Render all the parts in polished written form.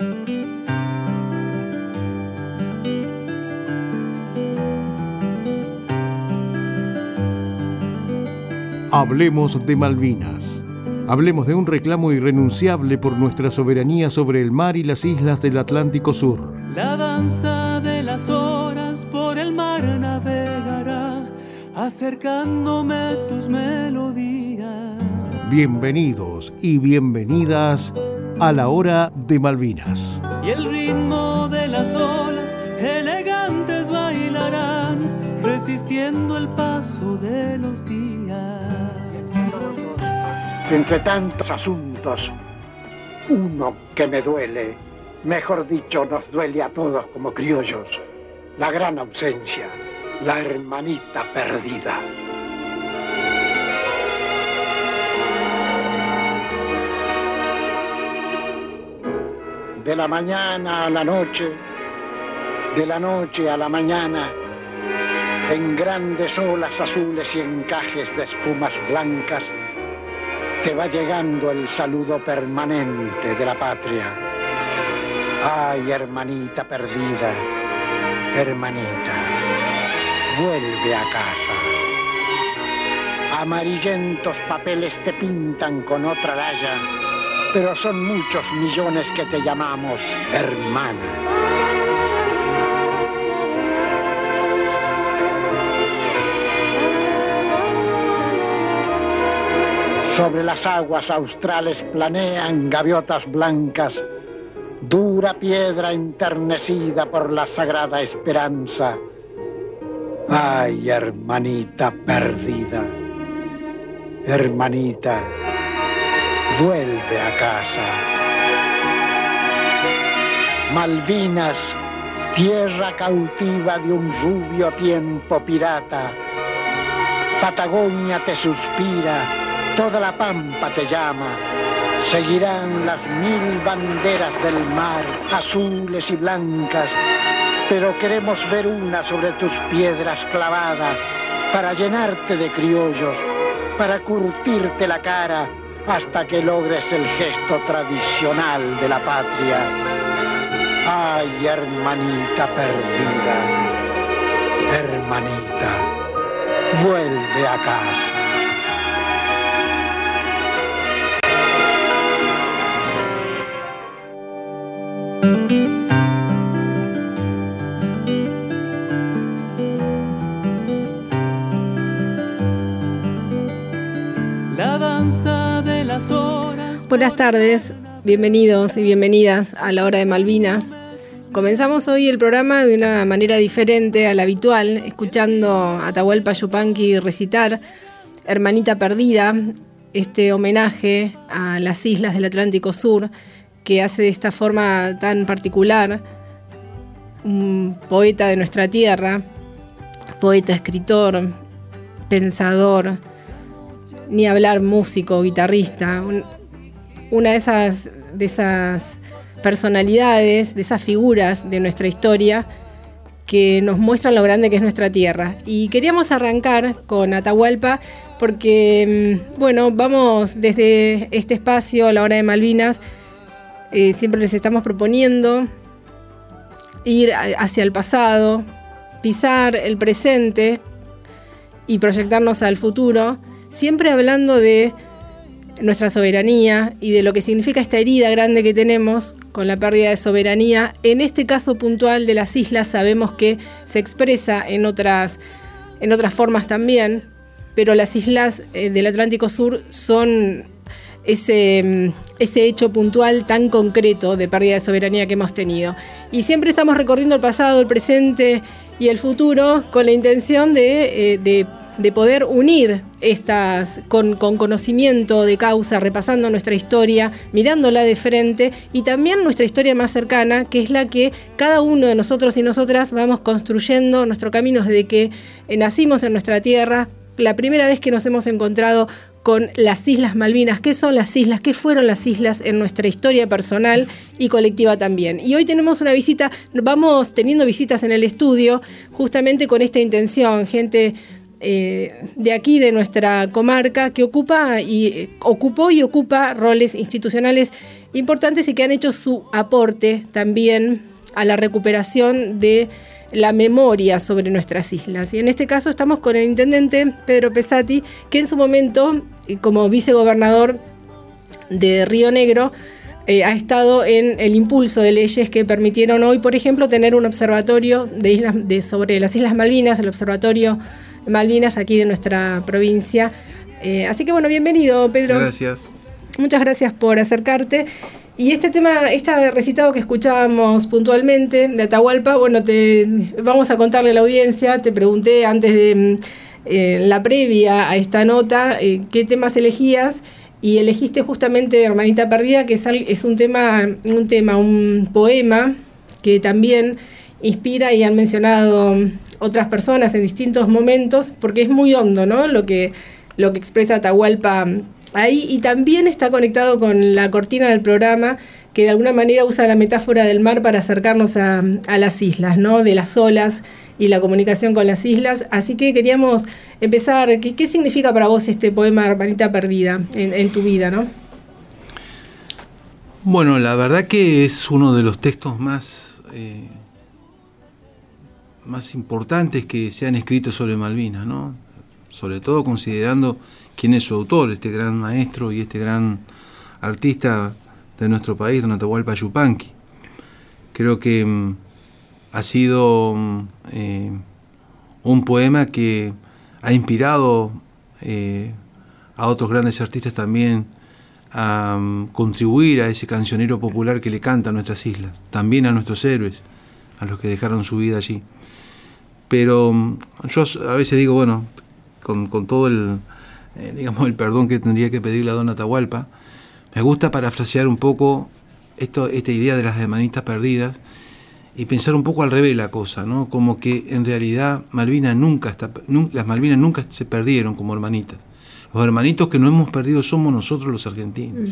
Hablemos de Malvinas. Hablemos de un reclamo irrenunciable por nuestra soberanía sobre el mar y las islas del Atlántico Sur. La danza de las horas por el mar navegará, acercándome tus melodías. Bienvenidos y bienvenidas a la hora de Malvinas. Y el ritmo de las olas elegantes bailarán, resistiendo el paso de los días. Entre tantos asuntos, uno que me duele, mejor dicho, nos duele a todos como criollos, la gran ausencia, la hermanita perdida. De la mañana a la noche, de la noche a la mañana, en grandes olas azules y encajes de espumas blancas, te va llegando el saludo permanente de la patria. Ay, hermanita perdida, hermanita, vuelve a casa. Amarillentos papeles te pintan con otra raya, pero son muchos millones que te llamamos hermana. Sobre las aguas australes planean gaviotas blancas, dura piedra enternecida por la sagrada esperanza. Ay, hermanita perdida, hermanita, vuelve a casa. Malvinas, tierra cautiva de un rubio tiempo pirata. Patagonia te suspira, toda la pampa te llama. Seguirán las 1000 banderas del mar, azules y blancas, pero queremos ver una sobre tus piedras clavada, para llenarte de criollos, para curtirte la cara, hasta que logres el gesto tradicional de la patria. Ay, hermanita perdida, hermanita, vuelve a casa. La danza de las horas. Buenas tardes, bienvenidos y bienvenidas a la hora de Malvinas. Comenzamos hoy el programa de una manera diferente a la habitual, escuchando a Atahualpa Yupanqui recitar Hermanita Perdida, este homenaje a las islas del Atlántico Sur, que hace de esta forma tan particular un poeta de nuestra tierra, poeta, escritor, pensador, ni hablar músico, guitarrista, una de esas personalidades, de esas figuras de nuestra historia que nos muestran lo grande que es nuestra tierra. Y queríamos arrancar con Atahualpa porque, vamos desde este espacio, a la hora de Malvinas, siempre les estamos proponiendo ir hacia el pasado, pisar el presente y proyectarnos al futuro, siempre hablando de nuestra soberanía y de lo que significa esta herida grande que tenemos con la pérdida de soberanía. En este caso puntual de las islas sabemos que se expresa en otras formas también, pero las islas del Atlántico Sur son ese hecho puntual tan concreto de pérdida de soberanía que hemos tenido. Y siempre estamos recorriendo el pasado, el presente y el futuro con la intención de poder unir estas con conocimiento de causa, repasando nuestra historia, mirándola de frente, y también nuestra historia más cercana, que es la que cada uno de nosotros y nosotras vamos construyendo nuestro camino desde que nacimos en nuestra tierra, la primera vez que nos hemos encontrado con las Islas Malvinas. ¿Qué son las islas? ¿Qué fueron las islas en nuestra historia personal y colectiva también? Y hoy tenemos una visita, vamos teniendo visitas en el estudio justamente con esta intención, gente de aquí, de nuestra comarca, que ocupó y ocupa roles institucionales importantes y que han hecho su aporte también a la recuperación de la memoria sobre nuestras islas. Y en este caso estamos con el intendente Pedro Pesati, que en su momento, como vicegobernador de Río Negro, ha estado en el impulso de leyes que permitieron hoy, por ejemplo, tener un observatorio sobre las Islas Malvinas, el Observatorio Malvinas aquí de nuestra provincia. Así que bueno, bienvenido, Pedro. Gracias. Muchas gracias por acercarte. Y este tema, este recitado que escuchábamos puntualmente de Atahualpa, bueno, vamos a contarle a la audiencia. Te pregunté antes de la previa a esta nota qué temas elegías, y elegiste justamente Hermanita Perdida, que es un poema que también inspira, y han mencionado otras personas en distintos momentos, porque es muy hondo, ¿no? Lo que expresa Atahualpa ahí, y también está conectado con la cortina del programa, que de alguna manera usa la metáfora del mar para acercarnos a las islas, ¿no? De las olas y la comunicación con las islas. Así que queríamos empezar. ¿Qué significa para vos este poema Hermanita Perdida en tu vida, ¿no? Bueno, la verdad que es uno de los textos más importantes que se han escrito sobre Malvinas, ¿no? Sobre todo considerando quién es su autor, este gran maestro y este gran artista de nuestro país, don Atahualpa Yupanqui. Creo que ha sido un poema que ha inspirado a otros grandes artistas también a contribuir a ese cancionero popular que le canta a nuestras islas, también a nuestros héroes, a los que dejaron su vida allí. Pero yo a veces digo, bueno, con todo el perdón que tendría que pedirle a don Atahualpa, me gusta parafrasear un poco esta idea de las hermanitas perdidas y pensar un poco al revés la cosa, ¿no? Como que en realidad las Malvinas nunca se perdieron como hermanitas. Los hermanitos que no hemos perdido somos nosotros los argentinos.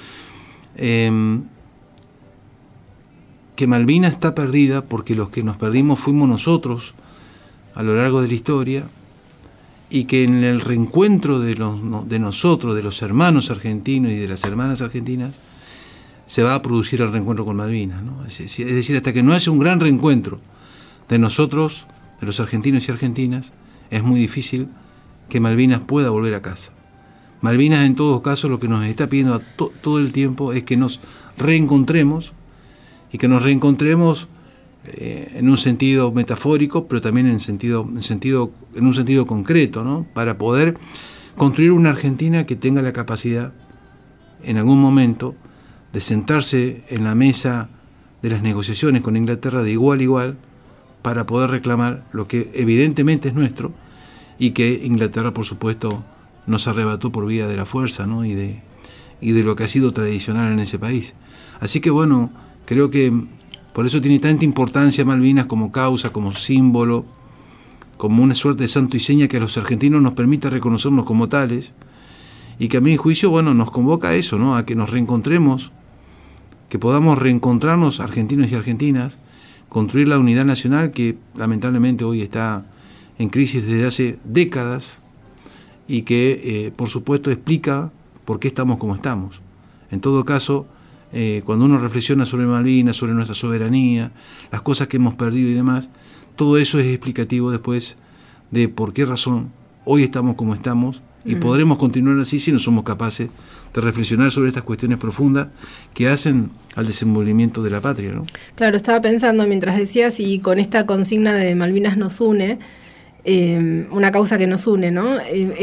Que Malvinas está perdida porque los que nos perdimos fuimos nosotros a lo largo de la historia, y que en el reencuentro de nosotros, de los hermanos argentinos y de las hermanas argentinas, se va a producir el reencuentro con Malvinas, ¿no? Es decir, hasta que no haya un gran reencuentro de nosotros, de los argentinos y argentinas, es muy difícil que Malvinas pueda volver a casa. Malvinas, en todo caso, lo que nos está pidiendo todo el tiempo es que nos reencontremos, y que nos reencontremos en un sentido metafórico, pero también en un sentido concreto, ¿no? Para poder construir una Argentina que tenga la capacidad, en algún momento, de sentarse en la mesa de las negociaciones con Inglaterra de igual a igual, para poder reclamar lo que evidentemente es nuestro, y que Inglaterra, por supuesto, nos arrebató por vía de la fuerza, ¿no? y de lo que ha sido tradicional en ese país. Así que bueno, creo que por eso tiene tanta importancia Malvinas como causa, como símbolo, como una suerte de santo y seña que a los argentinos nos permita reconocernos como tales, y que a mi juicio, bueno, nos convoca a eso, ¿no? A que nos reencontremos, que podamos reencontrarnos argentinos y argentinas, construir la unidad nacional que lamentablemente hoy está en crisis desde hace décadas, y que por supuesto explica por qué estamos como estamos. En todo caso, cuando uno reflexiona sobre Malvinas, sobre nuestra soberanía, las cosas que hemos perdido y demás, todo eso es explicativo después de por qué razón hoy estamos como estamos, y podremos continuar así si no somos capaces de reflexionar sobre estas cuestiones profundas que hacen al desenvolvimiento de la patria, ¿no? Claro, estaba pensando mientras decías, y con esta consigna de Malvinas nos une, una causa que nos une, ¿no?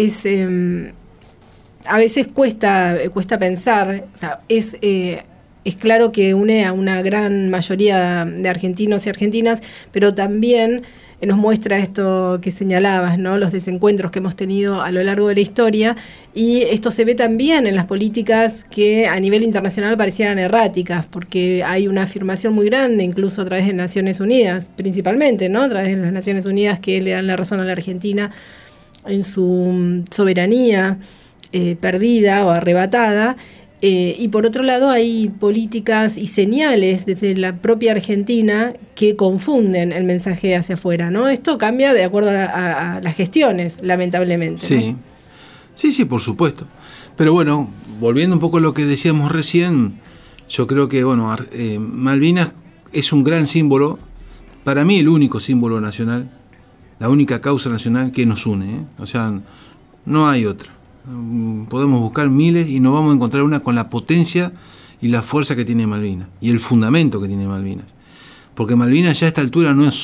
A veces cuesta pensar, o sea, es claro que une a una gran mayoría de argentinos y argentinas, pero también nos muestra esto que señalabas, ¿no? Los desencuentros que hemos tenido a lo largo de la historia, y esto se ve también en las políticas que a nivel internacional parecieran erráticas, porque hay una afirmación muy grande, incluso a través de Naciones Unidas, principalmente, ¿no? A través de las Naciones Unidas, que le dan la razón a la Argentina en su soberanía perdida o arrebatada. Y por otro lado hay políticas y señales desde la propia Argentina que confunden el mensaje hacia afuera, ¿no? Esto cambia de acuerdo a las gestiones, lamentablemente, sí, ¿no? Sí, por supuesto. Pero bueno, volviendo un poco a lo que decíamos recién, Yo creo que, bueno, Malvinas es un gran símbolo, para mí el único símbolo nacional, la única causa nacional que nos une, ¿eh? O sea, no hay otra. Podemos buscar miles y no vamos a encontrar una con la potencia y la fuerza que tiene Malvinas y el fundamento que tiene Malvinas. Porque Malvinas ya a esta altura no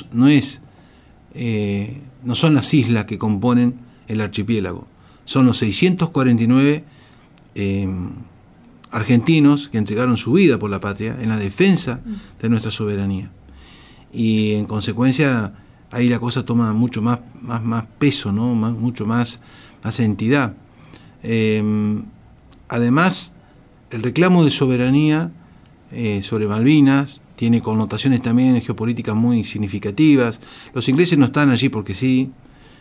son las islas que componen el archipiélago, son los 649 argentinos que entregaron su vida por la patria en la defensa de nuestra soberanía. Y en consecuencia ahí la cosa toma mucho más peso, ¿no? Mucho más entidad. Además, el reclamo de soberanía sobre Malvinas tiene connotaciones también geopolíticas muy significativas. Los ingleses no están allí porque sí,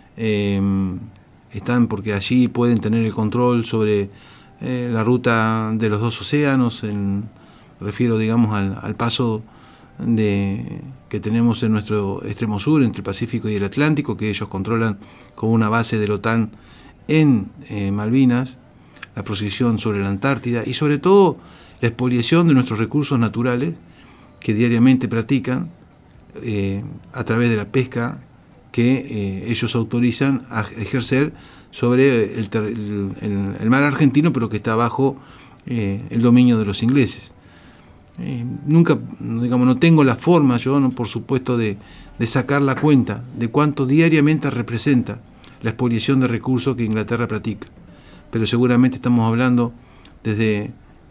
están porque allí pueden tener el control sobre la ruta de los dos océanos, refiero, digamos, al paso que tenemos en nuestro extremo sur, entre el Pacífico y el Atlántico, que ellos controlan como una base de la OTAN en Malvinas, la posición sobre la Antártida y sobre todo la expoliación de nuestros recursos naturales que diariamente practican a través de la pesca que ellos autorizan a ejercer sobre el mar argentino, pero que está bajo el dominio de los ingleses. Nunca, digamos, no tengo la forma, yo no, por supuesto, de sacar la cuenta de cuánto diariamente representa la expoliación de recursos que Inglaterra practica, pero seguramente estamos hablando desde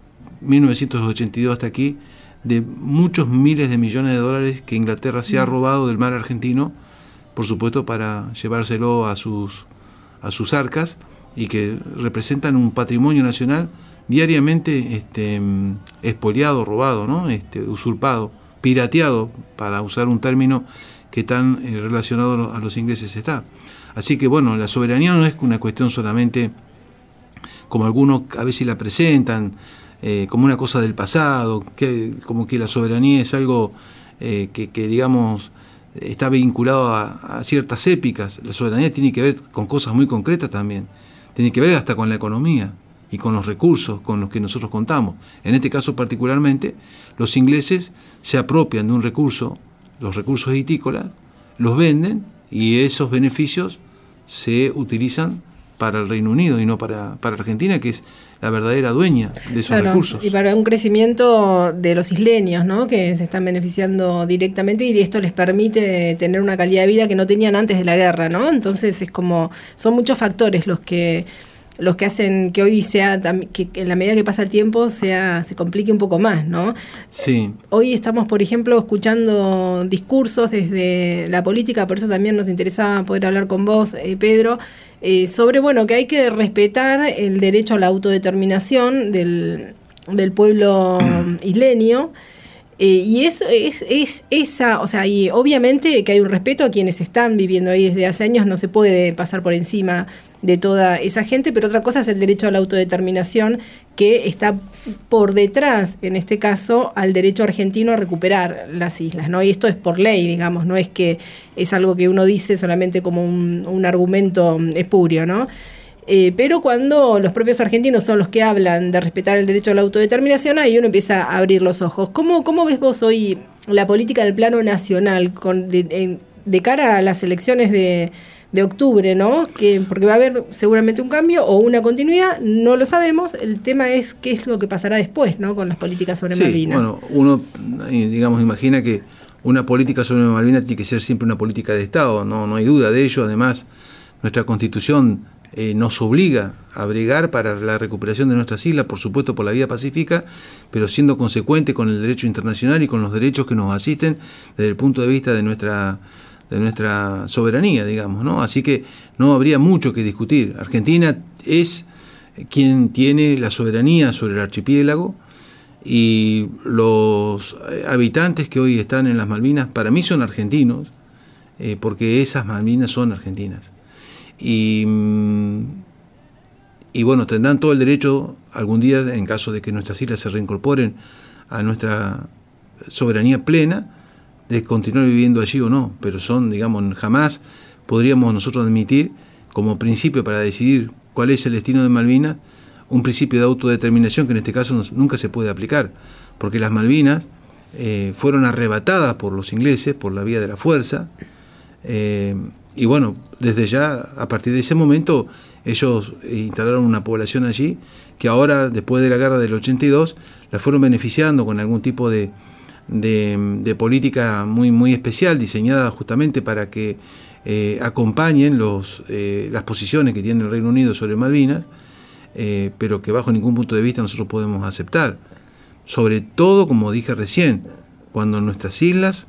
1982 hasta aquí de muchos miles de millones de dólares que Inglaterra se ha robado del mar argentino, por supuesto para llevárselo a sus arcas, y que representan un patrimonio nacional diariamente expoliado, robado, ¿no? Usurpado, pirateado, para usar un término que tan relacionado a los ingleses está. Así que bueno, la soberanía no es una cuestión solamente, como algunos a veces la presentan, como una cosa del pasado, como que la soberanía es algo que digamos está vinculado a ciertas épicas. La soberanía tiene que ver con cosas muy concretas también, tiene que ver hasta con la economía y con los recursos con los que nosotros contamos. En este caso particularmente, los ingleses se apropian de un recurso, los recursos vitícolas, los venden y esos beneficios se utilizan para el Reino Unido y no para Argentina, que es la verdadera dueña de esos recursos. Y para un crecimiento de los isleños, ¿no? Que se están beneficiando directamente, y esto les permite tener una calidad de vida que no tenían antes de la guerra, ¿no? Entonces es como, son muchos factores los que hacen que hoy sea, que en la medida que pasa el tiempo se complique un poco más, ¿no? Sí. Hoy estamos, por ejemplo, escuchando discursos desde la política, por eso también nos interesaba poder hablar con vos, Pedro, sobre, bueno, que hay que respetar el derecho a la autodeterminación del pueblo isleño. Y eso es esa, o sea, y obviamente que hay un respeto a quienes están viviendo ahí desde hace años, no se puede pasar por encima de toda esa gente, pero otra cosa es el derecho a la autodeterminación, que está por detrás, en este caso, al derecho argentino a recuperar las islas, ¿no? Y esto es por ley, digamos, no es que es algo que uno dice solamente como un argumento espurio, ¿no? Pero cuando los propios argentinos son los que hablan de respetar el derecho a la autodeterminación, ahí uno empieza a abrir los ojos. ¿Cómo ves vos hoy la política del plano nacional de cara a las elecciones de octubre, ¿no? Porque va a haber seguramente un cambio o una continuidad, no lo sabemos. El tema es qué es lo que pasará después, ¿no? Con las políticas sobre Malvinas. Bueno, uno, digamos, imagina que una política sobre Malvinas tiene que ser siempre una política de Estado, no hay duda de ello. Además, nuestra Constitución nos obliga a bregar para la recuperación de nuestras islas, por supuesto por la vía pacífica, pero siendo consecuente con el derecho internacional y con los derechos que nos asisten desde el punto de vista de nuestra soberanía, digamos, ¿no? Así que no habría mucho que discutir. Argentina es quien tiene la soberanía sobre el archipiélago, y los habitantes que hoy están en las Malvinas para mí son argentinos, porque esas Malvinas son argentinas. Y bueno, tendrán todo el derecho algún día, en caso de que nuestras islas se reincorporen a nuestra soberanía plena, de continuar viviendo allí o no, pero digamos, jamás podríamos nosotros admitir como principio para decidir cuál es el destino de Malvinas un principio de autodeterminación que en este caso nunca se puede aplicar, porque las Malvinas fueron arrebatadas por los ingleses por la vía de la fuerza, y bueno, desde ya, a partir de ese momento, ellos instalaron una población allí, que ahora, después de la guerra del 82, la fueron beneficiando con algún tipo de política muy, muy especial, diseñada justamente para que acompañen las posiciones que tiene el Reino Unido sobre Malvinas, pero que bajo ningún punto de vista nosotros podemos aceptar. Sobre todo, como dije recién, cuando en nuestras islas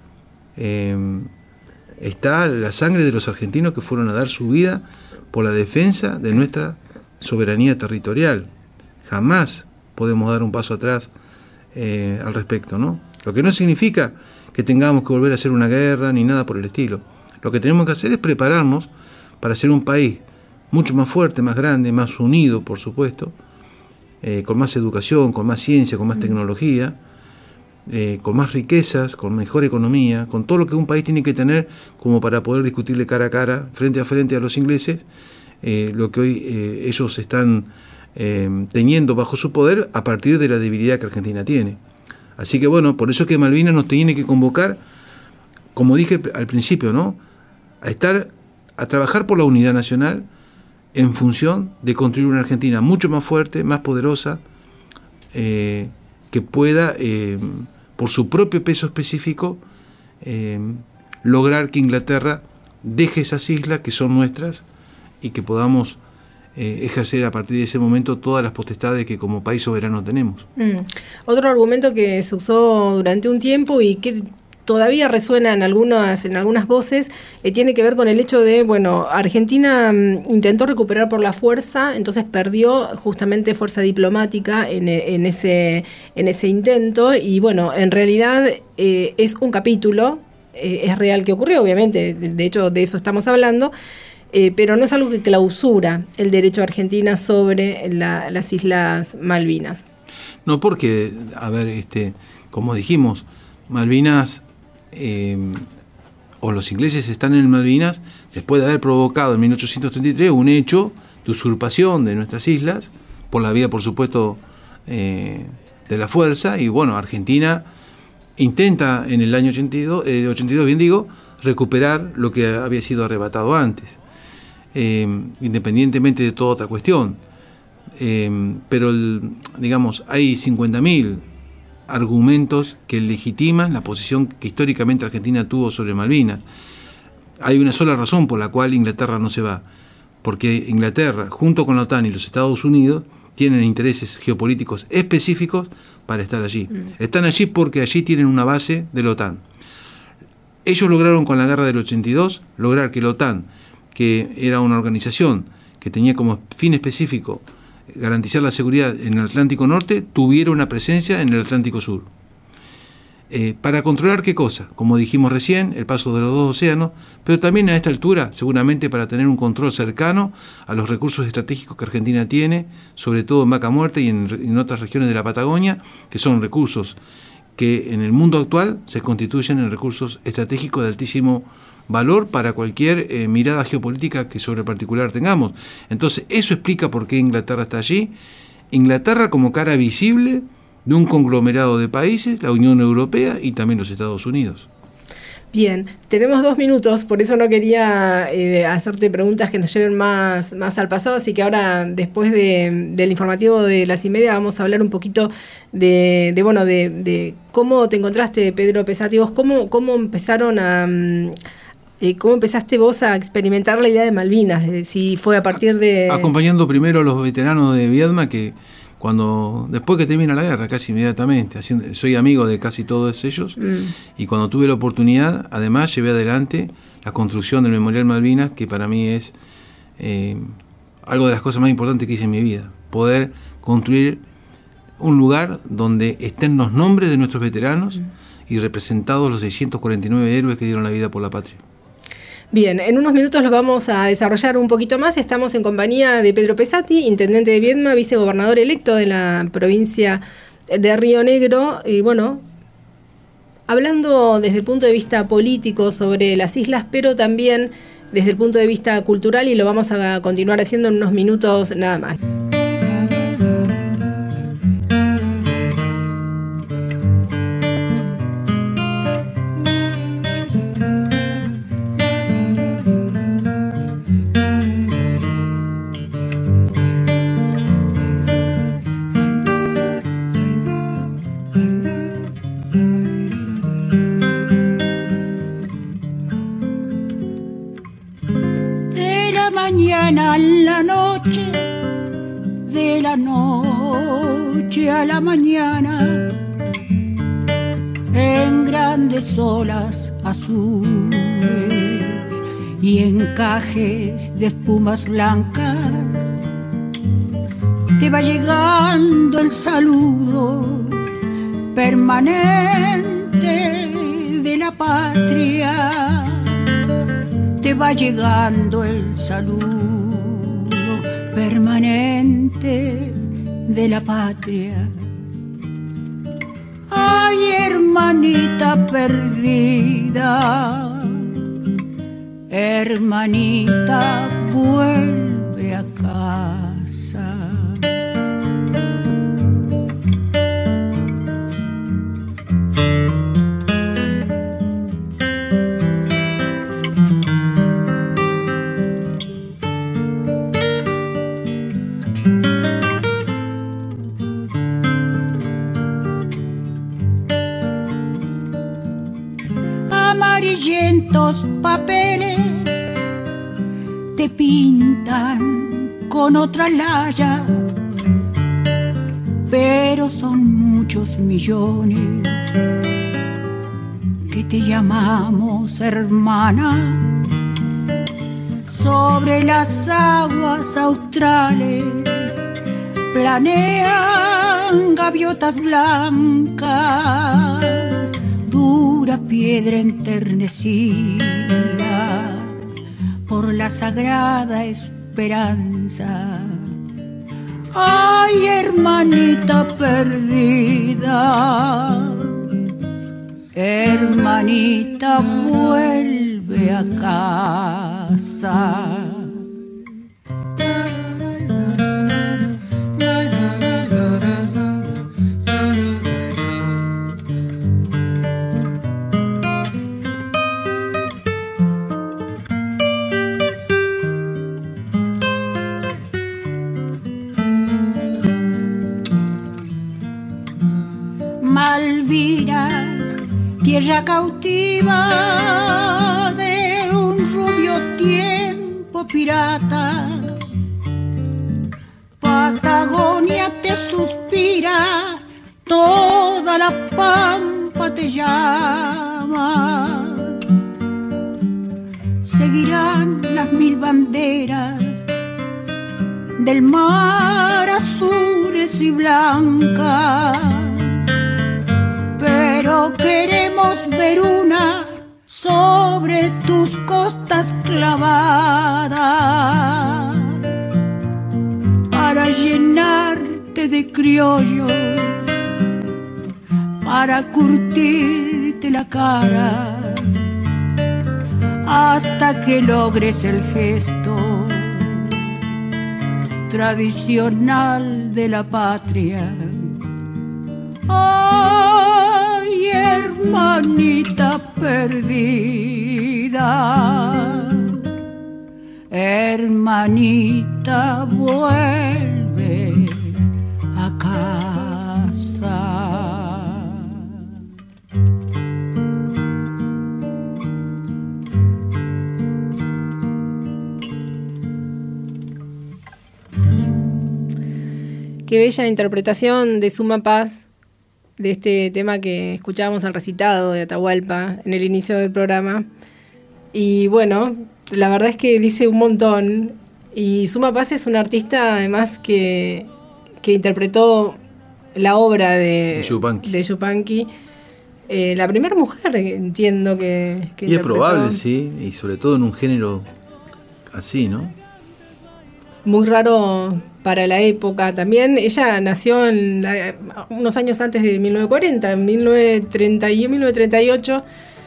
está la sangre de los argentinos que fueron a dar su vida por la defensa de nuestra soberanía territorial. Jamás podemos dar un paso atrás al respecto, ¿no? Lo que no significa que tengamos que volver a hacer una guerra ni nada por el estilo. Lo que tenemos que hacer es prepararnos para ser un país mucho más fuerte, más grande, más unido, por supuesto, con más educación, con más ciencia, con más tecnología, con más riquezas, con mejor economía, con todo lo que un país tiene que tener como para poder discutirle cara a cara, frente a los ingleses, lo que hoy ellos están teniendo bajo su poder a partir de la debilidad que Argentina tiene. Así que bueno, por eso es que Malvinas nos tiene que convocar, como dije al principio, ¿no?, a trabajar por la unidad nacional en función de construir una Argentina mucho más fuerte, más poderosa, que pueda, por su propio peso específico, lograr que Inglaterra deje esas islas que son nuestras y que podamos ejercer a partir de ese momento todas las potestades que como país soberano tenemos. Otro argumento que se usó durante un tiempo y que todavía resuena en algunas voces, tiene que ver con el hecho de, bueno, Argentina intentó recuperar por la fuerza, entonces perdió justamente fuerza diplomática en ese intento, y bueno, en realidad es un capítulo, es real que ocurrió, obviamente, de hecho de eso estamos hablando, pero no es algo que clausura el derecho de Argentina sobre las Islas Malvinas. No, porque, a ver, como dijimos, Malvinas, o los ingleses están en Malvinas después de haber provocado en 1833 un hecho de usurpación de nuestras islas, por la vía, por supuesto, de la fuerza, y bueno, Argentina intenta en el año 82, bien digo, recuperar lo que había sido arrebatado antes, independientemente de toda otra cuestión. Pero, digamos, hay 50.000 argumentos que legitiman la posición que históricamente Argentina tuvo sobre Malvinas. Hay una sola razón por la cual Inglaterra no se va, porque Inglaterra, junto con la OTAN y los Estados Unidos, tienen intereses geopolíticos específicos para estar allí. Están allí porque allí tienen una base de la OTAN. Ellos lograron con la guerra del 82, lograr que la OTAN, que era una organización que tenía como fin específico garantizar la seguridad en el Atlántico Norte, tuviera una presencia en el Atlántico Sur. ¿Para controlar qué cosa? Como dijimos recién, el paso de los dos océanos, pero también a esta altura, seguramente para tener un control cercano a los recursos estratégicos que Argentina tiene, sobre todo en Vaca Muerta y en otras regiones de la Patagonia, que son recursos que en el mundo actual se constituyen en recursos estratégicos de altísimo valor para cualquier mirada geopolítica que sobre particular tengamos. Entonces, eso explica por qué Inglaterra está allí. Inglaterra como cara visible de un conglomerado de países, la Unión Europea y también los Estados Unidos. Bien, tenemos 2 minutos, por eso no quería hacerte preguntas que nos lleven más al pasado, así que ahora, después del informativo de las 1:30, vamos a hablar un poquito de cómo te encontraste, Pedro Pesati, vos cómo empezaron ¿cómo empezaste vos a experimentar la idea de Malvinas? Si fue a partir de... Acompañando primero a los veteranos de Viedma, que después que termina la guerra, casi inmediatamente, soy amigo de casi todos ellos, y cuando tuve la oportunidad, además llevé adelante la construcción del Memorial Malvinas, que para mí es algo de las cosas más importantes que hice en mi vida, poder construir un lugar donde estén los nombres de nuestros veteranos y representados los 649 héroes que dieron la vida por la patria. Bien, en unos minutos lo vamos a desarrollar un poquito más. Estamos en compañía de Pedro Pesati, intendente de Viedma, vicegobernador electo de la provincia de Río Negro. Y bueno, hablando desde el punto de vista político sobre las islas, pero también desde el punto de vista cultural, y lo vamos a continuar haciendo en unos minutos nada más. grandes olas azules y encajes de espumas blancas, te va llegando el saludo permanente de la patria, te va llegando el saludo permanente de la patria. Ay, hermanita perdida, hermanita, vuelve a casa. Amarillentos papeles te pintan con otra laya, pero son muchos millones que te llamamos hermana. Sobre las aguas australes planean gaviotas blancas, dura piedra enternecida por la sagrada esperanza. Ay, hermanita perdida, hermanita, vuelve a casa. Malvinas, tierra cautiva de un rubio tiempo pirata, Patagonia te suspira, toda la pampa te llama. Seguirán las 1000 banderas del mar azules y blancas, pero queremos ver una sobre tus costas clavada, para llenarte de criollos, para curtirte la cara, hasta que logres el gesto tradicional de la patria. Ay, hermanita perdida, hermanita, vuelve a casa. Qué bella interpretación de Suma Paz de este tema que escuchábamos al recitado de Atahualpa en el inicio del programa. Y bueno, la verdad es que dice un montón. Y Suma Paz es una artista además que interpretó la obra de Yupanqui. La primera mujer, entiendo que y es probable, sí, y sobre todo en un género así, ¿no? Muy raro para la época. También ella nació unos años antes de 1940, en 1931, 1938,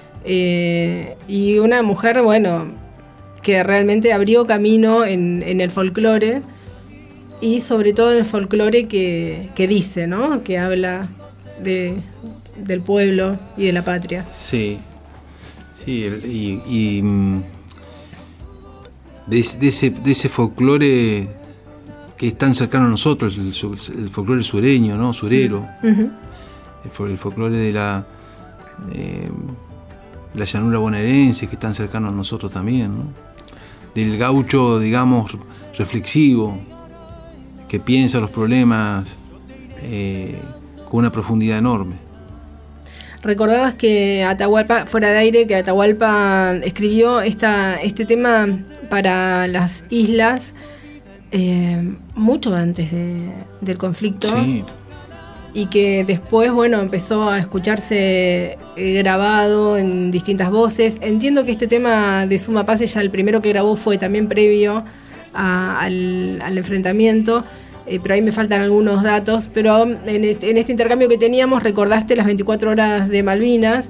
y una mujer, bueno, que realmente abrió camino en el folclore, y sobre todo en el folclore que dice, ¿no? Que habla del pueblo y de la patria. Sí, sí, y de ese folclore que es tan cercano a nosotros, el folclore sureño, ¿no? Surero. Uh-huh. El folclore de la llanura bonaerense, que es tan cercano a nosotros también, ¿no? Del gaucho, digamos, reflexivo, que piensa los problemas con una profundidad enorme. Recordabas que Atahualpa, fuera de aire, que Atahualpa escribió este tema para las islas mucho antes del conflicto. Sí. Y que después, bueno, empezó a escucharse grabado en distintas voces. Entiendo que este tema de Suma Paz, ya el primero que grabó fue también previo al enfrentamiento, pero ahí me faltan algunos datos. Pero en este intercambio que teníamos recordaste las 24 horas de Malvinas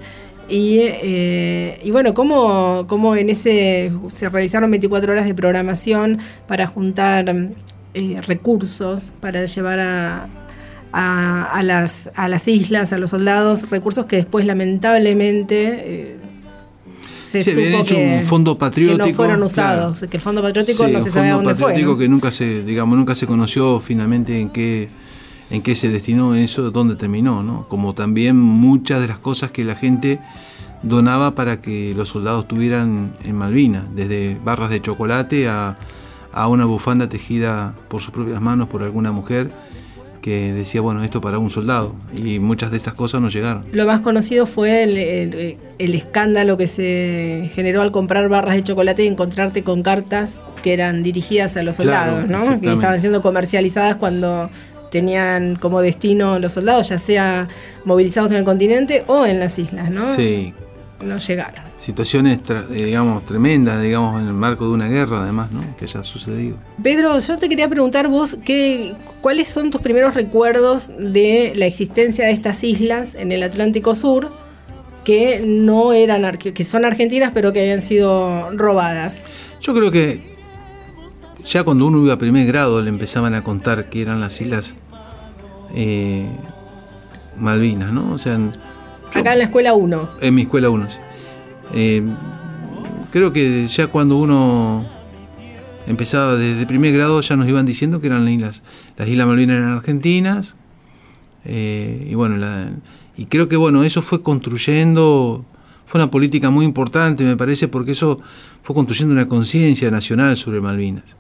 y bueno, cómo en ese se realizaron 24 horas de programación para juntar recursos para llevar a las islas, a los soldados, recursos que después lamentablemente se supo habían hecho un fondo patriótico que no fueron usados, claro. Que el fondo patriótico no se sabe a dónde fue. Un fondo patriótico que nunca se conoció finalmente en qué se destinó eso, dónde terminó, ¿no? Como también muchas de las cosas que la gente donaba para que los soldados tuvieran en Malvinas, desde barras de chocolate a una bufanda tejida por sus propias manos por alguna mujer que decía, bueno, esto para un soldado, y muchas de estas cosas no llegaron. Lo más conocido fue el escándalo que se generó al comprar barras de chocolate y encontrarte con cartas que eran dirigidas a los soldados, claro, ¿no? Que estaban siendo comercializadas cuando tenían como destino los soldados, ya sea movilizados en el continente o en las islas, ¿no? Sí. No llegaron. Situaciones, tremendas, en el marco de una guerra, además, ¿no? Que haya sucedido. Pedro, yo te quería preguntar vos, ¿cuáles son tus primeros recuerdos de la existencia de estas islas en el Atlántico Sur que no eran, que son argentinas, pero que habían sido robadas? Yo creo que ya cuando uno iba a primer grado le empezaban a contar que eran las islas Malvinas, ¿no? O sea, acá en la escuela 1. En mi escuela 1, sí. Creo que ya cuando uno empezaba desde primer grado ya nos iban diciendo que eran las Islas Malvinas eran argentinas. Y bueno, y creo que bueno, eso fue construyendo, fue una política muy importante, me parece, porque eso fue construyendo una conciencia nacional sobre Malvinas,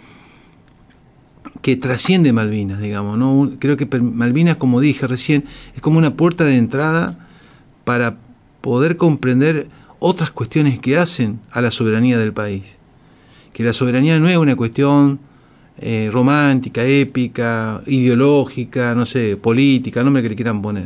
que trasciende Malvinas, digamos, ¿no? Creo que Malvinas, como dije recién, es como una puerta de entrada para poder comprender otras cuestiones que hacen a la soberanía del país. Que la soberanía no es una cuestión romántica, épica, ideológica, no sé, política, nombre que le quieran poner.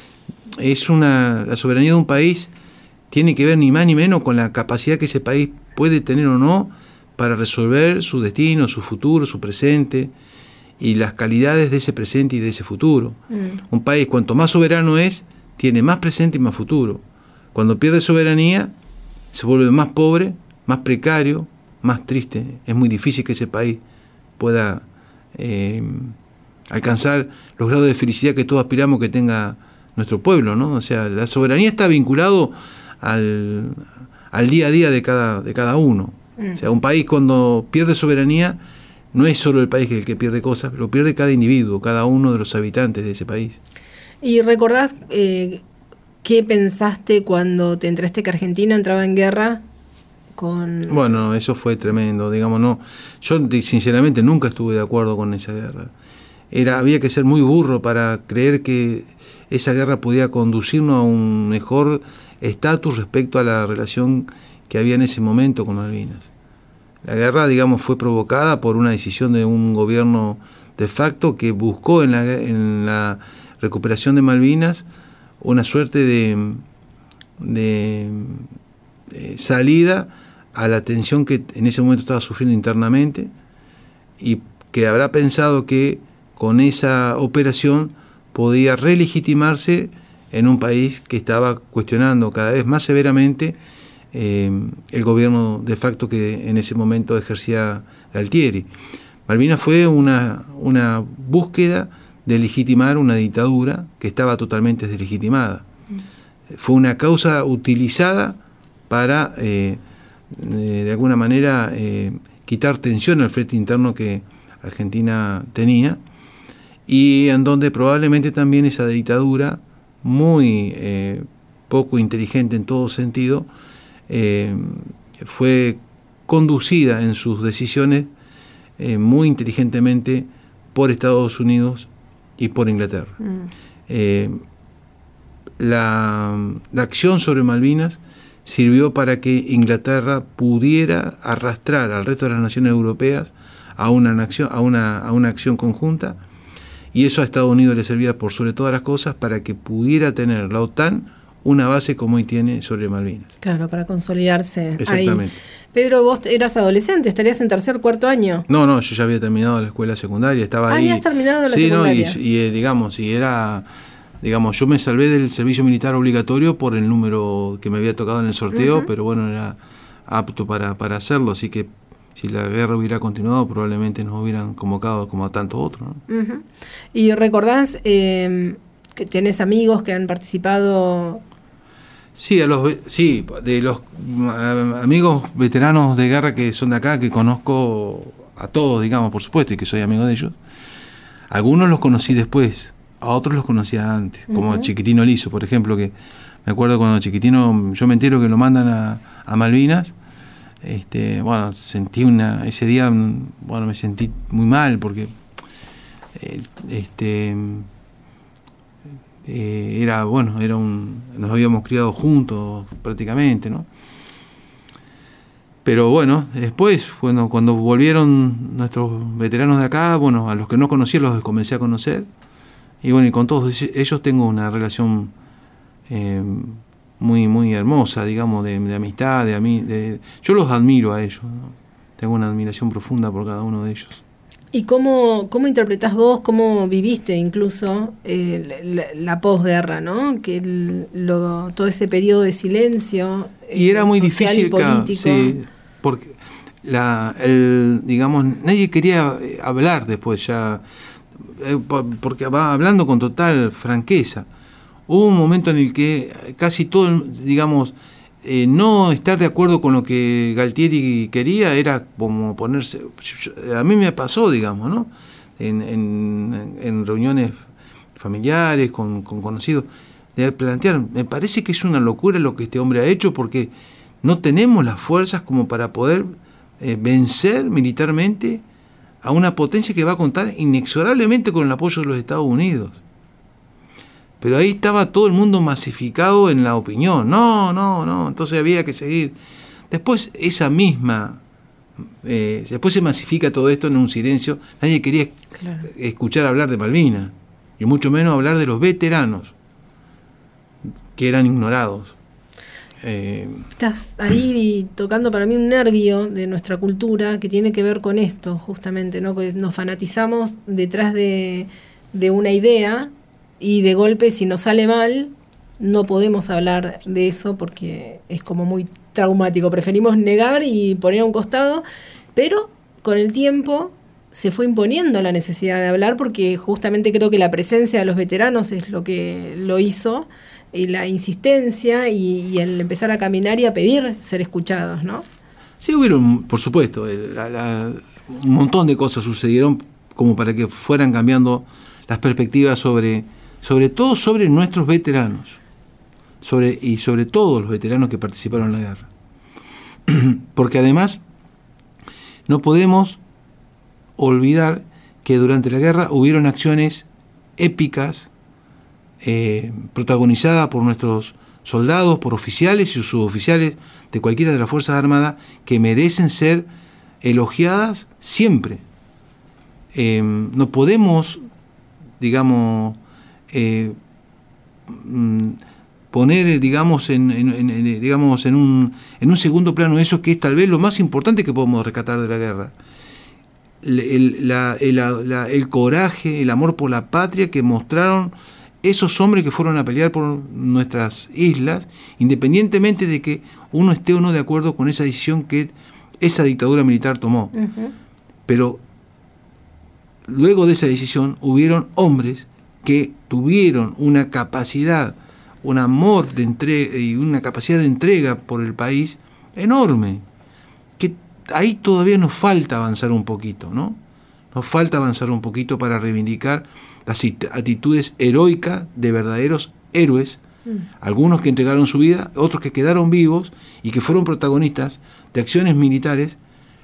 La soberanía de un país tiene que ver ni más ni menos con la capacidad que ese país puede tener o no para resolver su destino, su futuro, su presente y las calidades de ese presente y de ese futuro. Un país, cuanto más soberano es, tiene más presente y más futuro. Cuando pierde soberanía, se vuelve más pobre, más precario, más triste. Es muy difícil que ese país pueda alcanzar los grados de felicidad que todos aspiramos que tenga nuestro pueblo, ¿no? O sea, la soberanía está vinculado al día a día de cada uno. O sea, un país cuando pierde soberanía, no es solo el país el que pierde cosas, lo pierde cada individuo, cada uno de los habitantes de ese país. ¿Y recordás qué pensaste cuando te enteraste que Argentina entraba en guerra con...? Bueno, eso fue tremendo, digamos, no. Yo sinceramente nunca estuve de acuerdo con esa guerra. Había que ser muy burro para creer que esa guerra podía conducirnos a un mejor estatus respecto a la relación que había en ese momento con Malvinas. La guerra, digamos, fue provocada por una decisión de un gobierno de facto que buscó en la recuperación de Malvinas una suerte de salida a la tensión que en ese momento estaba sufriendo internamente, y que habrá pensado que con esa operación podía relegitimarse en un país que estaba cuestionando cada vez más severamente el gobierno de facto que en ese momento ejercía Galtieri. Malvinas fue una búsqueda de legitimar una dictadura que estaba totalmente deslegitimada. Fue una causa utilizada para, de alguna manera, quitar tensión al frente interno que Argentina tenía, y en donde probablemente también esa dictadura, muy poco inteligente en todo sentido, fue conducida en sus decisiones muy inteligentemente por Estados Unidos y por Inglaterra. la acción sobre Malvinas sirvió para que Inglaterra pudiera arrastrar al resto de las naciones europeas a una acción conjunta, y eso a Estados Unidos le servía por sobre todas las cosas para que pudiera tener la OTAN una base como hoy tiene sobre Malvinas. Claro, para consolidarse. Exactamente. Ahí. Pedro, vos eras adolescente, estarías en tercer, cuarto año. No, yo ya había terminado la escuela secundaria, estaba ahí. Habías terminado la Sí, secundaria. digamos, yo me salvé del servicio militar obligatorio por el número que me había tocado en el sorteo, pero bueno, era apto para hacerlo, así que si la guerra hubiera continuado, probablemente nos hubieran convocado como a tantos otros, ¿no? ¿Y recordás que tenés amigos que han participado? Sí, de los amigos veteranos de guerra que son de acá, que conozco a todos, digamos, por supuesto, y que soy amigo de ellos. Algunos los conocí después, a otros los conocía antes, como Chiquitino Liso, por ejemplo, que me acuerdo cuando Chiquitino, yo me entero que lo mandan a Malvinas. Bueno, ese día, bueno, me sentí muy mal porque nos habíamos criado juntos prácticamente, ¿no? Pero bueno, después, cuando volvieron nuestros veteranos de acá, bueno, a los que no conocía los comencé a conocer, y bueno, y con todos ellos tengo una relación muy, muy hermosa, digamos, de amistad, yo los admiro a ellos, ¿no? Tengo una admiración profunda por cada uno de ellos. ¿Y cómo interpretás vos, cómo viviste incluso la posguerra, ¿no? Que todo ese periodo de silencio y era muy social difícil, y político. Sí, porque digamos, nadie quería hablar después ya, porque va hablando con total franqueza. Hubo un momento en el que casi todo, digamos, no estar de acuerdo con lo que Galtieri quería era como ponerse... A mí me pasó, digamos, ¿no? En reuniones familiares, con conocidos, de plantear, me parece que es una locura lo que este hombre ha hecho, porque no tenemos las fuerzas como para poder vencer militarmente a una potencia que va a contar inexorablemente con el apoyo de los Estados Unidos. Pero ahí estaba todo el mundo masificado en la opinión. No, entonces había que seguir. Después después se masifica todo esto en un silencio. Nadie quería escuchar hablar de Malvinas, y mucho menos hablar de los veteranos, que eran ignorados. Estás ahí tocando para mí un nervio de nuestra cultura que tiene que ver con esto, justamente, ¿no? Que nos fanatizamos detrás de una idea, y de golpe, si nos sale mal, no podemos hablar de eso porque es como muy traumático. Preferimos negar y poner a un costado, pero con el tiempo se fue imponiendo la necesidad de hablar, porque justamente creo que la presencia de los veteranos es lo que lo hizo, y la insistencia y el empezar a caminar y a pedir ser escuchados, ¿no? Sí, hubieron, por supuesto, un montón de cosas sucedieron como para que fueran cambiando las perspectivas sobre todo sobre nuestros veteranos, y sobre todos los veteranos que participaron en la guerra. Porque además no podemos olvidar que durante la guerra hubieron acciones épicas protagonizadas por nuestros soldados, por oficiales y suboficiales de cualquiera de las Fuerzas Armadas, que merecen ser elogiadas siempre. No podemos, digamos, poner, digamos, en un segundo plano eso que es tal vez lo más importante que podemos rescatar de la guerra. El coraje, el amor por la patria que mostraron esos hombres que fueron a pelear por nuestras islas, independientemente de que uno esté o no de acuerdo con esa decisión que esa dictadura militar tomó. Pero luego de esa decisión hubieron hombres que tuvieron una capacidad, un amor de entrega y una capacidad de entrega por el país enorme, que ahí todavía nos falta avanzar un poquito, ¿no? Nos falta avanzar un poquito para reivindicar las actitudes heroicas de verdaderos héroes, algunos que entregaron su vida, otros que quedaron vivos y que fueron protagonistas de acciones militares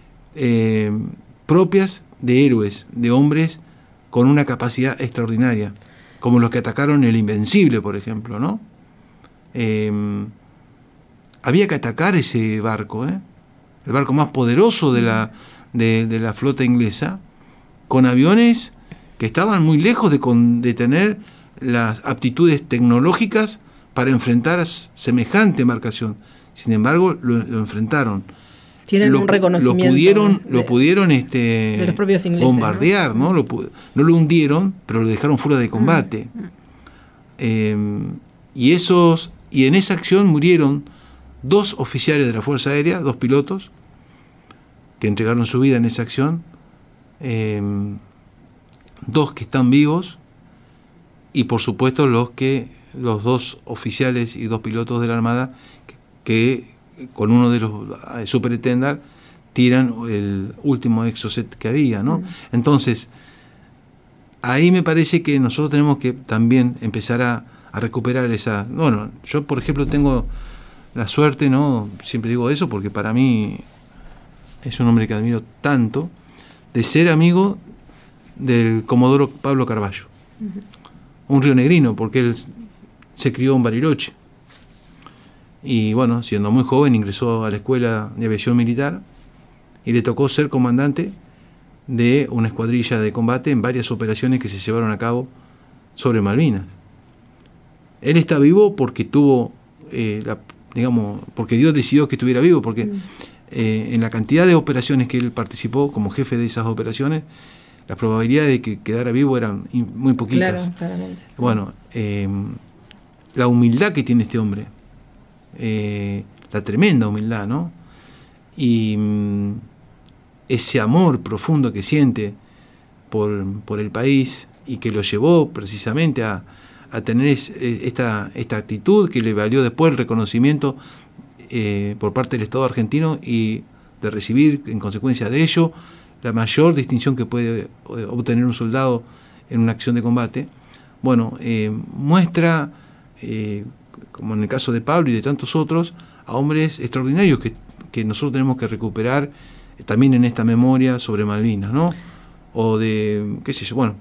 propias de héroes, de hombres con una capacidad extraordinaria, como los que atacaron el Invencible, por ejemplo, ¿no? había que atacar ese barco, el barco más poderoso de la flota inglesa, con aviones que estaban muy lejos de tener las aptitudes tecnológicas para enfrentar semejante embarcación. Sin embargo, lo enfrentaron. Tienen un reconocimiento. Lo pudieron de los propios ingleses, bombardear, ¿no? No lo hundieron, pero lo dejaron fuera de combate. Y en esa acción murieron 2 oficiales de la Fuerza Aérea, 2 pilotos, que entregaron su vida en esa acción, 2 que están vivos, y por supuesto los 2 oficiales y 2 pilotos de la Armada que con uno de los supertenders tiran el último exocet que había, ¿no? Entonces, ahí me parece que nosotros tenemos que también empezar a recuperar esa... Bueno, yo por ejemplo tengo la suerte, ¿no? Siempre digo eso porque para mí es un hombre que admiro tanto, de ser amigo del comodoro Pablo Carballo, un rionegrino, porque él se crió en Bariloche. Y bueno, siendo muy joven ingresó a la Escuela de Aviación Militar y le tocó ser comandante de una escuadrilla de combate en varias operaciones que se llevaron a cabo sobre Malvinas. Él está vivo porque tuvo, porque Dios decidió que estuviera vivo, porque en la cantidad de operaciones que él participó como jefe de esas operaciones, las probabilidades de que quedara vivo eran muy poquitas. Claro, claramente. Bueno, la humildad que tiene este hombre, la tremenda humildad, ¿no? Y ese amor profundo que siente por el país y que lo llevó precisamente a tener esta actitud que le valió después el reconocimiento por parte del Estado argentino y de recibir en consecuencia de ello la mayor distinción que puede obtener un soldado en una acción de combate. Bueno, muestra, como en el caso de Pablo y de tantos otros, a hombres extraordinarios que nosotros tenemos que recuperar también en esta memoria sobre Malvinas, ¿no? O de, qué sé yo, bueno,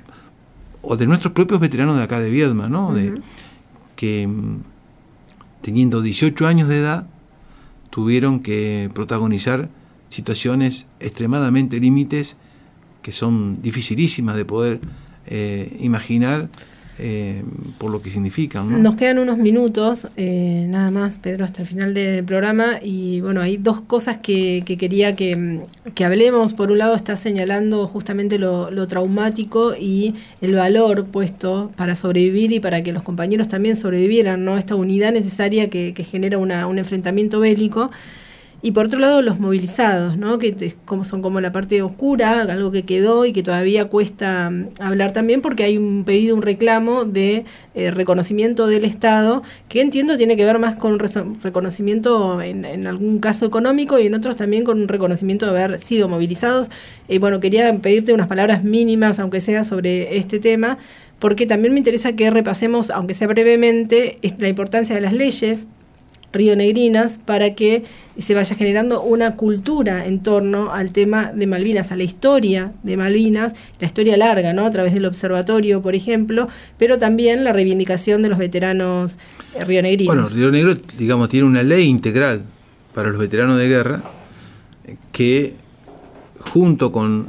o de nuestros propios veteranos de acá de Viedma, ¿no? Que teniendo 18 años de edad tuvieron que protagonizar situaciones extremadamente límites que son dificilísimas de poder imaginar por lo que significan, ¿no? Nos quedan unos minutos, nada más, Pedro, hasta el final del programa, y bueno, hay 2 cosas que quería que hablemos. Por un lado, está señalando justamente lo traumático y el valor puesto para sobrevivir y para que los compañeros también sobrevivieran, ¿no? Esta unidad necesaria que genera un enfrentamiento bélico. Y por otro lado, los movilizados, ¿no? Que son como la parte oscura, algo que quedó y que todavía cuesta hablar también, porque hay un pedido, un reclamo de reconocimiento del Estado, que entiendo tiene que ver más con reconocimiento en algún caso económico y en otros también con un reconocimiento de haber sido movilizados. Bueno, quería pedirte unas palabras mínimas, aunque sea sobre este tema, porque también me interesa que repasemos, aunque sea brevemente, la importancia de las leyes rionegrinas para que se vaya generando una cultura en torno al tema de Malvinas, a la historia de Malvinas, la historia larga, ¿no? A través del observatorio, por ejemplo, pero también la reivindicación de los veteranos rionegrinos. Bueno, Río Negro, digamos, tiene una ley integral para los veteranos de guerra que, junto con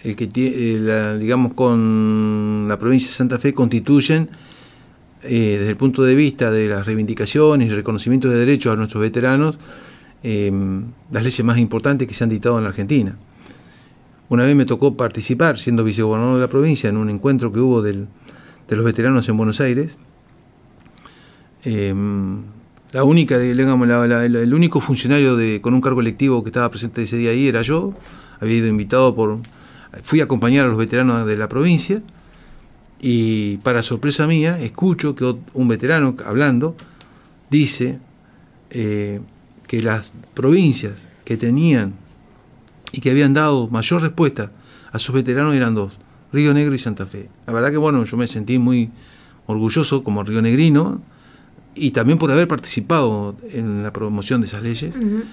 con la provincia de Santa Fe, constituyen desde el punto de vista de las reivindicaciones y reconocimiento de derechos a nuestros veteranos, las leyes más importantes que se han dictado en la Argentina. Una vez me tocó participar, siendo vicegobernador de la provincia, en un encuentro que hubo de los veteranos en Buenos Aires. El único funcionario con un cargo electivo que estaba presente ese día ahí era yo. Había ido invitado fui a acompañar a los veteranos de la provincia. Y para sorpresa mía, escucho que un veterano hablando dice que las provincias que tenían y que habían dado mayor respuesta a sus veteranos eran 2, Río Negro y Santa Fe. La verdad que bueno, yo me sentí muy orgulloso como rionegrino y también por haber participado en la promoción de esas leyes,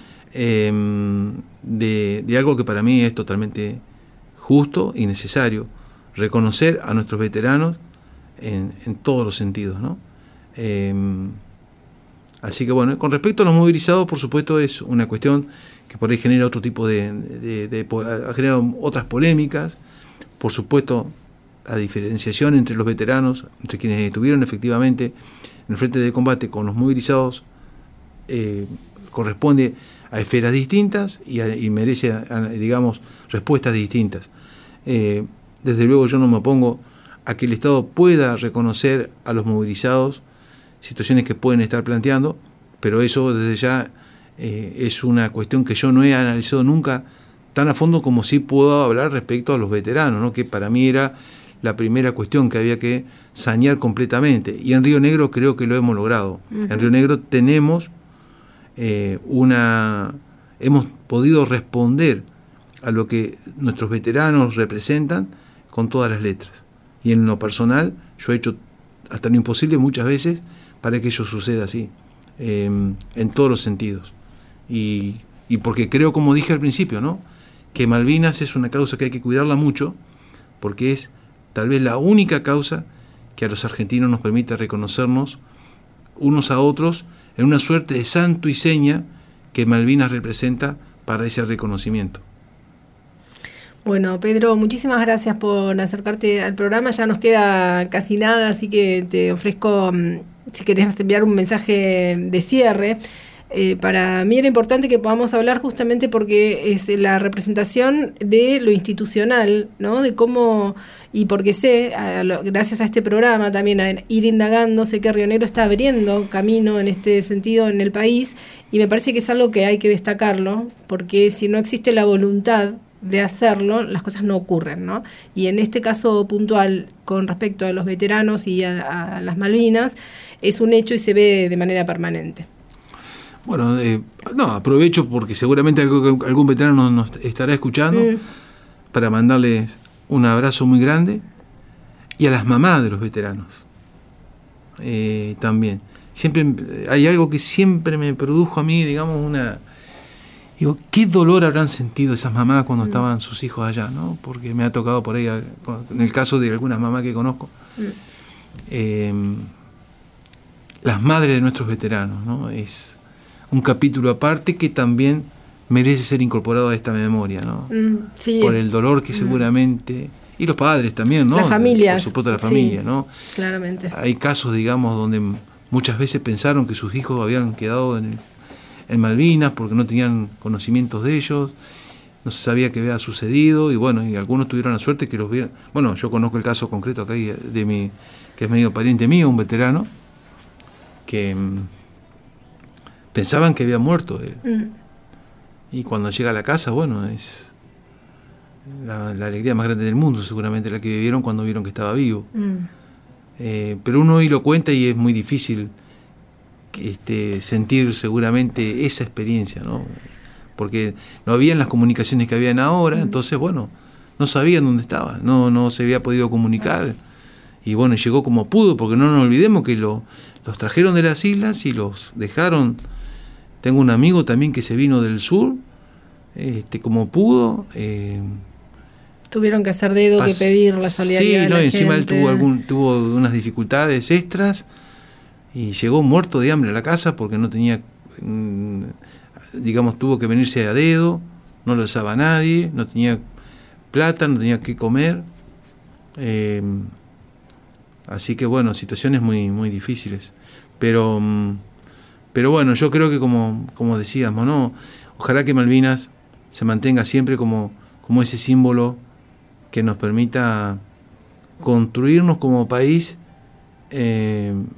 de algo que para mí es totalmente justo y necesario. Reconocer a nuestros veteranos en todos los sentidos, ¿no? Así que bueno, con respecto a los movilizados, por supuesto, es una cuestión que por ahí genera otro tipo ha generado otras polémicas. Por supuesto, la diferenciación entre los veteranos, entre quienes estuvieron efectivamente en el frente de combate con los movilizados, corresponde a esferas distintas y merece, digamos, respuestas distintas. Desde luego yo no me opongo a que el Estado pueda reconocer a los movilizados situaciones que pueden estar planteando, pero eso desde ya es una cuestión que yo no he analizado nunca tan a fondo como sí puedo hablar respecto a los veteranos, ¿no? Que para mí era la primera cuestión que había que sanear completamente. Y en Río Negro creo que lo hemos logrado. Uh-huh. En Río Negro tenemos hemos podido responder a lo que nuestros veteranos representan con todas las letras. Y en lo personal, yo he hecho hasta lo imposible muchas veces para que eso suceda así, en todos los sentidos. Y porque creo, como dije al principio, ¿no?, que Malvinas es una causa que hay que cuidarla mucho, porque es tal vez la única causa que a los argentinos nos permite reconocernos unos a otros en una suerte de santo y seña que Malvinas representa para ese reconocimiento. Bueno, Pedro, muchísimas gracias por acercarte al programa. Ya nos queda casi nada, así que te ofrezco, si querés enviar un mensaje de cierre. Para mí era importante que podamos hablar justamente porque es la representación de lo institucional, ¿no? De cómo, y porque sé, gracias a este programa también, a ir indagando, sé que Río Negro está abriendo camino en este sentido en el país, y me parece que es algo que hay que destacarlo, porque si no existe la voluntad de hacerlo, las cosas no ocurren, ¿no? Y en este caso puntual, con respecto a los veteranos y a las Malvinas, es un hecho y se ve de manera permanente. Bueno, aprovecho porque seguramente algún veterano nos estará escuchando para mandarles un abrazo muy grande, y a las mamás de los veteranos también. Siempre hay algo que siempre me produjo a mí, digamos, digo, qué dolor habrán sentido esas mamás cuando estaban sus hijos allá, ¿no? Porque me ha tocado por ahí, en el caso de algunas mamás que conozco, las madres de nuestros veteranos, ¿no? Es un capítulo aparte que también merece ser incorporado a esta memoria, ¿no? Sí, por el dolor que seguramente, y los padres también, ¿no? Las familias. Por supuesto, la familia, sí, ¿no? Claramente. Hay casos, digamos, donde muchas veces pensaron que sus hijos habían quedado en Malvinas porque no tenían conocimientos de ellos, no se sabía qué había sucedido, y bueno, y algunos tuvieron la suerte que los vieron. Bueno, yo conozco el caso concreto acá que es medio pariente mío, un veterano, que pensaban que había muerto él. Y cuando llega a la casa, bueno, es la alegría más grande del mundo, seguramente la que vivieron cuando vieron que estaba vivo. Pero uno hoy lo cuenta y es muy difícil sentir seguramente esa experiencia, ¿no? Porque no habían las comunicaciones que habían ahora, entonces, bueno, no sabían dónde estaba, no se había podido comunicar. Y bueno, llegó como pudo, porque no nos olvidemos que los trajeron de las islas y los dejaron. Tengo un amigo también que se vino del sur, como pudo. Tuvieron que hacer dedo, que pedir la solidaridad de la gente. Sí, encima él tuvo unas dificultades extras y llegó muerto de hambre a la casa porque no tenía, digamos, tuvo que venirse a dedo, no lo usaba nadie, no tenía plata, no tenía qué comer. Así que bueno, situaciones muy, muy difíciles. Pero bueno, yo creo que como decíamos, ¿no? Ojalá que Malvinas se mantenga siempre como ese símbolo que nos permita construirnos como país en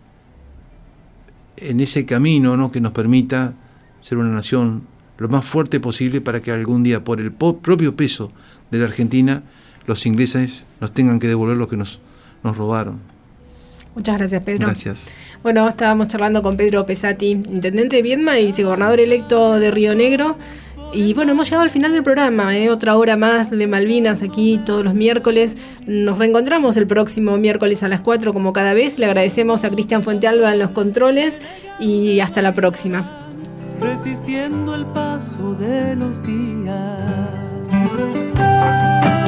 ese camino, ¿no? Que nos permita ser una nación lo más fuerte posible para que algún día, por el propio peso de la Argentina, los ingleses nos tengan que devolver lo que nos robaron. Muchas gracias, Pedro. Gracias. Bueno, estábamos charlando con Pedro Pesati, intendente de Viedma y vicegobernador electo de Río Negro. Y bueno, hemos llegado al final del programa, otra hora más de Malvinas aquí todos los miércoles. Nos reencontramos el próximo miércoles a las 4 como cada vez. Le agradecemos a Cristian Fuentealba en los controles y hasta la próxima. Resistiendo el paso de los días.